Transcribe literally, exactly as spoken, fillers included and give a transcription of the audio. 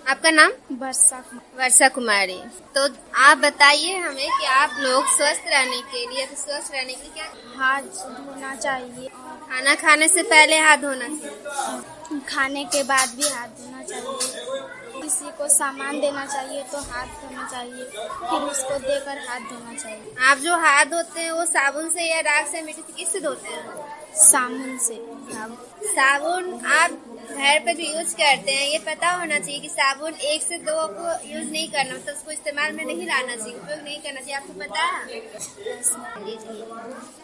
आपका नाम? वर्षा वर्षा कुमारी। तो आप बताइए हमें कि आप लोग स्वस्थ रहने के लिए तो स्वस्थ रहने के लिए क्या? हाथ धोना चाहिए। खाना खाने से पहले हाथ धोना चाहिए। खाने के बाद भी हाथ धोना चाहिए। किसी को सामान देना चाहिए तो हाथ धोना चाहिए, फिर उसको देकर हाथ धोना चाहिए। आप जो हाथ धोते हैं वो साबुन से या राख से मिट्टी से किससे धोते हैं? साबुन से। साबुन आप घर पे जो यूज करते हैं ये पता होना चाहिए कि साबुन एक से दो को यूज नहीं करना, मतलब उसको इस्तेमाल में नहीं लाना चाहिए, उपयोग नहीं करना चाहिए। आपको पता है?